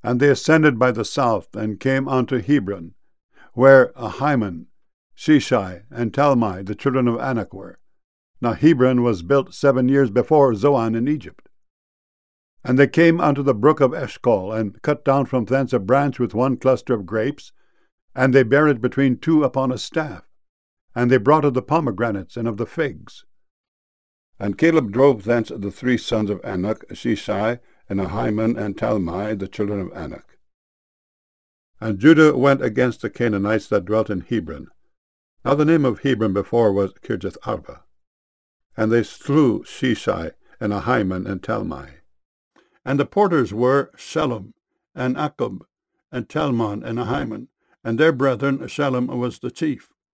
And they ascended by the south, and came unto Hebron, where Ahiman, Sheshai, and Talmai, the children of Anak, were. Now Hebron was built 7 years before Zoan in Egypt. And they came unto the brook of Eshcol, and cut down from thence a branch with one cluster of grapes, and they bare it between two upon a staff. And they brought of the pomegranates and of the figs. And Caleb drove thence the 3 sons of Anak, Sheshai, and Ahiman, and Talmai, the children of Anak. And Judah went against the Canaanites that dwelt in Hebron. Now the name of Hebron before was Kirjath-arba. And they slew Sheshai, and Ahiman, and Talmai. And the porters were Shallum, and Akub, and Talmon, and Ahiman, and their brethren Shallum was the chief.